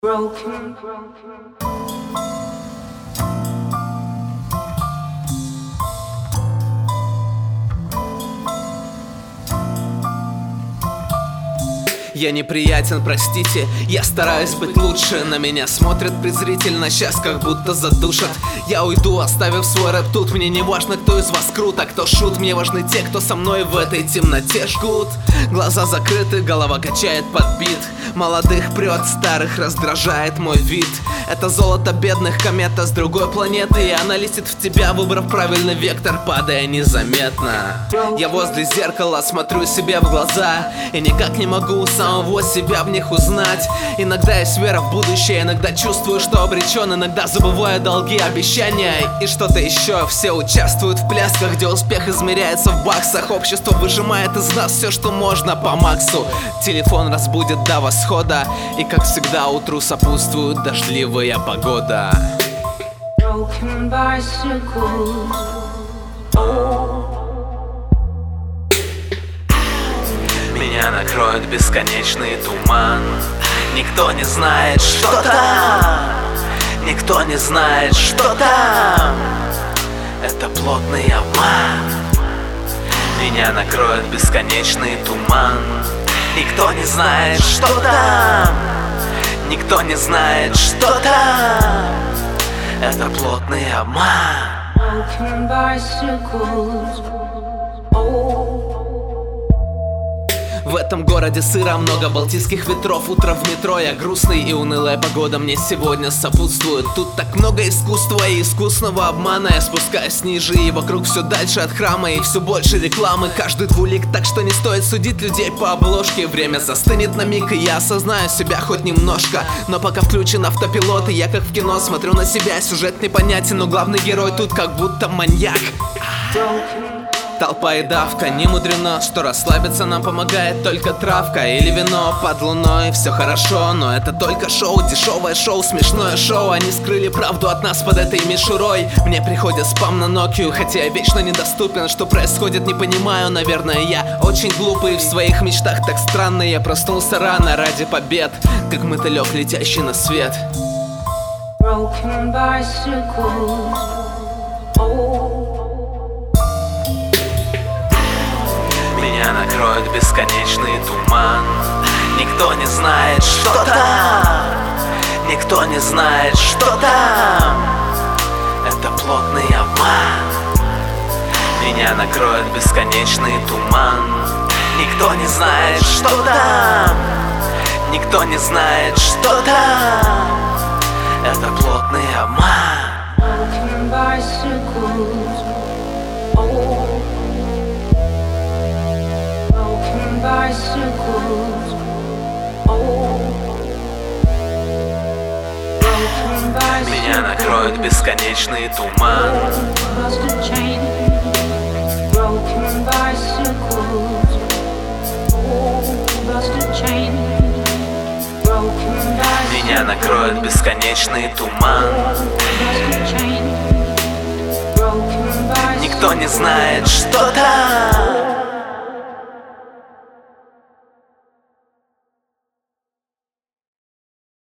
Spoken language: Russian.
Broken. Я неприятен, простите, я стараюсь быть лучше. На меня смотрят презрительно, сейчас как будто задушат. Я уйду, оставив свой рэп тут. Мне не важно, кто из вас крут, а кто шут. Мне важны те, кто со мной в этой темноте жгут. Глаза закрыты, голова качает под бит. Молодых прет, старых раздражает мой вид. Это золото бедных, комета с другой планеты, и она летит в тебя, выбрав правильный вектор, падая незаметно. Я возле зеркала смотрю себе в глаза и никак не могу самого себя в них узнать. Иногда есть вера в будущее, иногда чувствую, что обречен, иногда забываю долги, обещания и что-то еще. Все участвуют в плясках, где успех измеряется в баксах. Общество выжимает из нас все, что можно по максу. Телефон разбудит до восхода, и как всегда утру сопутствует дождливая погода. Broken bicycles. Меня накроет бесконечный туман. Никто не знает, что там. Никто не знает, что там. Это плотный обман. Меня накроет бесконечный туман. Никто не знает, что там. Никто не знает, что там. Это плотный обман. Broken bicycles. В этом городе сыро, много балтийских ветров. Утро в метро, я грустный, и унылая погода мне сегодня сопутствует. Тут так много искусства и искусного обмана. Я спускаюсь ниже, и вокруг все дальше от храма, и все больше рекламы. Каждый двулик, так что не стоит судить людей по обложке. Время застынет на миг, и я осознаю себя хоть немножко. Но пока включен автопилот, и я как в кино смотрю на себя. Сюжет непонятен, но главный герой тут как будто маньяк. Толпа и давка, не мудрено, что расслабиться нам помогает только травка или вино под луной. Все хорошо, но это только шоу, дешевое шоу, смешное шоу. Они скрыли правду от нас под этой мишурой. Мне приходит спам на Nokia, хотя я вечно недоступен. Что происходит, не понимаю, наверное, я очень глупый в своих мечтах, так странно. Я проснулся рано ради побед, как мотылек, летящий на свет. Broken bicycles. Меня накроет бесконечный туман. Никто не знает, что там. Никто не знает, что там. Это плотный обман. Меня накроет бесконечный туман. Никто не знает, что там. Никто не знает, что там. Это плотный обман. Broken bicycles. Broken bicycles. Broken bicycles. Меня накроет бесконечный туман. Busted chain. Broken bicycles. Busted chain. Broken bicycles. Меня накроет бесконечный туман. Busted chain. Broken bicycles. Никто не знает, что там.